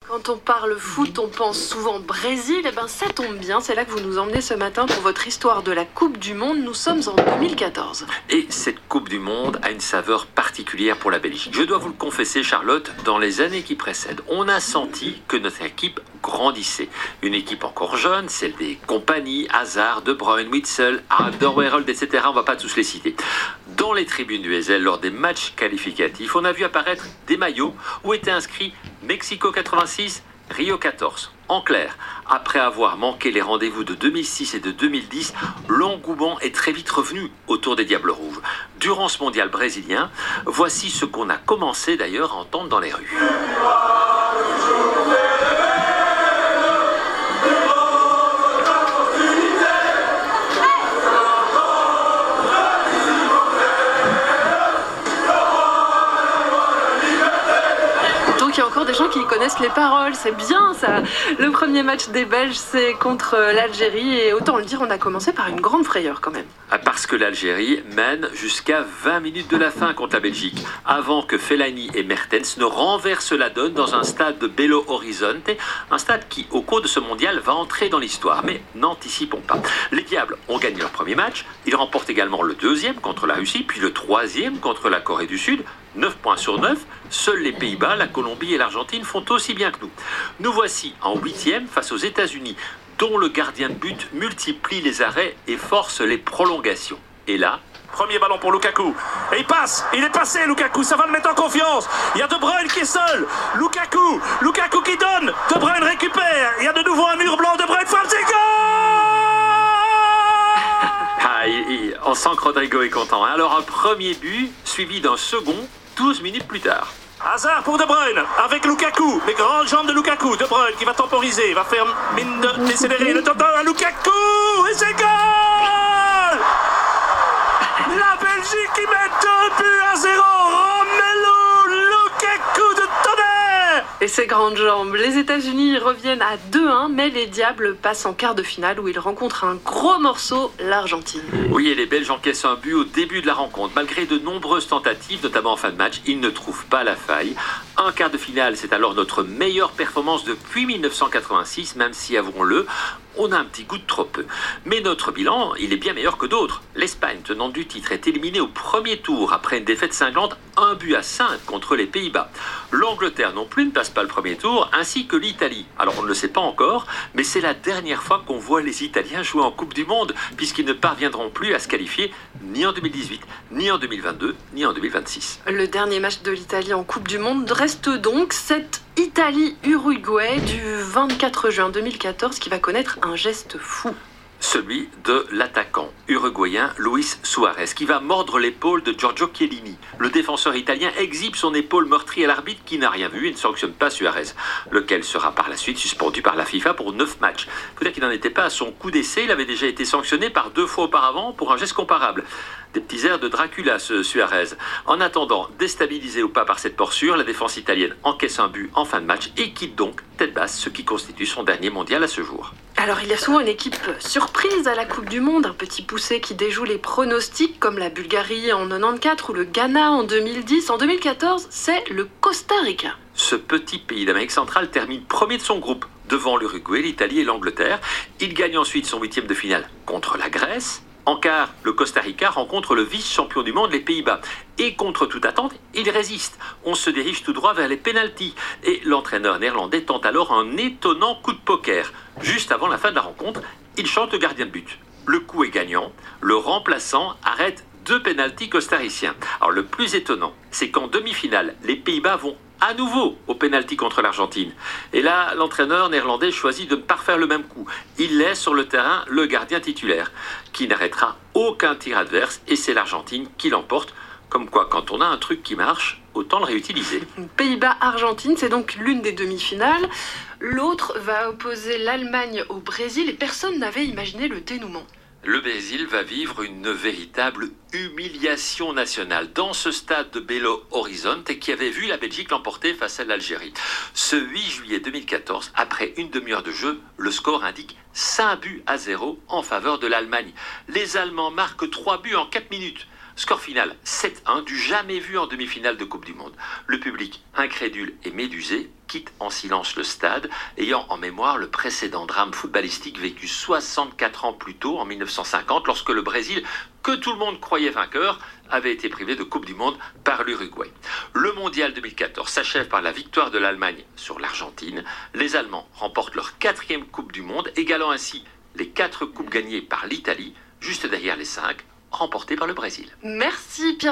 Quand on parle foot, on pense souvent Brésil. Eh ben, ça tombe bien, c'est là que vous nous emmenez ce matin pour votre histoire de la Coupe du Monde. Nous sommes en 2014. Et cette Coupe du Monde a une saveur particulière pour la Belgique. Je dois vous le confesser, Charlotte, dans les années qui précèdent, on a senti que notre équipe grandissait. Une équipe encore jeune, celle des compagnies, Hazard, De Bruyne, Witsel, Alderweireld, etc. On ne va pas tous les citer. Dans les tribunes du Heysel, lors des matchs qualificatifs, on a vu apparaître des maillots où était inscrit Mexico 86, Rio 14. En clair, après avoir manqué les rendez-vous de 2006 et de 2010, l'engouement est très vite revenu autour des Diables Rouges. Durant ce mondial brésilien, voici ce qu'on a commencé d'ailleurs à entendre dans les rues. Il y a encore des gens qui connaissent les paroles, c'est bien ça. Le premier match des Belges, c'est contre l'Algérie et autant le dire, on a commencé par une grande frayeur quand même. Parce que l'Algérie mène jusqu'à 20 minutes de la fin contre la Belgique, avant que Fellaini et Mertens ne renversent la donne dans un stade de Belo Horizonte, un stade qui, au cours de ce mondial, va entrer dans l'histoire. Mais n'anticipons pas. Les Diables ont gagné leur premier match, ils remportent également le deuxième contre la Russie, puis le troisième contre la Corée du Sud. 9 points sur 9, seuls les Pays-Bas, la Colombie et l'Argentine font aussi bien que nous. Nous voici en huitième face aux États-Unis, dont le gardien de but multiplie les arrêts et force les prolongations. Et là, premier ballon pour Lukaku. Et il passe, il est passé Lukaku, ça va le mettre en confiance. Il y a De Bruyne qui est seul. Lukaku qui donne. De Bruyne récupère. Il y a de nouveau un mur blanc. De Bruyne frappe, c'est goal. On sent que Rodrigo est content. Alors un premier but suivi d'un second 12 minutes plus tard. Hazard pour De Bruyne avec Lukaku. Les grandes jambes de Lukaku. De Bruyne qui va temporiser, va faire mine de décélérer. Le temps à Lukaku et c'est goal. La Belgique qui met 2-0. Romelu Lukaku de tonnerre. Et ses grandes jambes. Les États-Unis reviennent à 2-1, mais les Diables passent en quart de finale où ils rencontrent un gros morceau, l'Argentine. Oui, et les Belges encaissent un but au début de la rencontre. Malgré de nombreuses tentatives, notamment en fin de match, ils ne trouvent pas la faille. Un quart de finale, c'est alors notre meilleure performance depuis 1986, même si, avouons-le, on a un petit goût de trop peu. Mais notre bilan, il est bien meilleur que d'autres. L'Espagne, tenante du titre, est éliminée au premier tour après une défaite cinglante 1-5 contre les Pays-Bas. L'Angleterre non plus ne passe pas le premier tour, ainsi que l'Italie. Alors on ne le sait pas encore, mais c'est la dernière fois qu'on voit les Italiens jouer en Coupe du Monde, puisqu'ils ne parviendront plus à se qualifier ni en 2018, ni en 2022, ni en 2026. Le dernier match de l'Italie en Coupe du Monde reste donc cette Italie-Uruguay du 24 juin 2014 qui va connaître un geste fou. Celui de l'attaquant uruguayen Luis Suarez, qui va mordre l'épaule de Giorgio Chiellini. Le défenseur italien exhibe son épaule meurtrie à l'arbitre qui n'a rien vu et ne sanctionne pas Suarez, lequel sera par la suite suspendu par la FIFA pour 9 matchs. Il faut dire qu'il n'en était pas à son coup d'essai, il avait déjà été sanctionné par 2 fois auparavant pour un geste comparable. Des petits airs de Dracula, ce Suarez. En attendant, déstabilisé ou pas par cette morsure, la défense italienne encaisse un but en fin de match et quitte donc tête basse, ce qui constitue son dernier mondial à ce jour. Alors il y a souvent une équipe surprise à la Coupe du Monde, un petit poussé qui déjoue les pronostics comme la Bulgarie en 94 ou le Ghana en 2010. En 2014, c'est le Costa Rica. Ce petit pays d'Amérique centrale termine premier de son groupe, devant l'Uruguay, l'Italie et l'Angleterre. Il gagne ensuite son huitième de finale contre la Grèce. En quart, le Costa Rica rencontre le vice-champion du monde, les Pays-Bas. Et contre toute attente, il résiste. On se dirige tout droit vers les pénaltys. Et l'entraîneur néerlandais tente alors un étonnant coup de poker. Juste avant la fin de la rencontre, il chante le gardien de but. Le coup est gagnant. Le remplaçant arrête 2 pénaltys costariciens. Alors le plus étonnant, c'est qu'en demi-finale, les Pays-Bas vont à nouveau au pénalty contre l'Argentine. Et là, l'entraîneur néerlandais choisit de ne pas refaire le même coup. Il laisse sur le terrain le gardien titulaire, qui n'arrêtera aucun tir adverse, et c'est l'Argentine qui l'emporte. Comme quoi, quand on a un truc qui marche, autant le réutiliser. Pays-Bas-Argentine, c'est donc l'une des demi-finales. L'autre va opposer l'Allemagne au Brésil, et personne n'avait imaginé le dénouement. Le Brésil va vivre une véritable humiliation nationale dans ce stade de Belo Horizonte qui avait vu la Belgique l'emporter face à l'Algérie. Ce 8 juillet 2014, après une demi-heure de jeu, le score indique 5-0 en faveur de l'Allemagne. Les Allemands marquent 3 buts en 4 minutes. Score final 7-1, du jamais vu en demi-finale de Coupe du Monde. Le public, incrédule et médusé, quitte en silence le stade, ayant en mémoire le précédent drame footballistique vécu 64 ans plus tôt, en 1950, lorsque le Brésil, que tout le monde croyait vainqueur, avait été privé de Coupe du Monde par l'Uruguay. Le Mondial 2014 s'achève par la victoire de l'Allemagne sur l'Argentine. Les Allemands remportent leur 4e Coupe du Monde, égalant ainsi les 4 coupes gagnées par l'Italie, juste derrière les 5 remportées par le Brésil. Merci Pierre.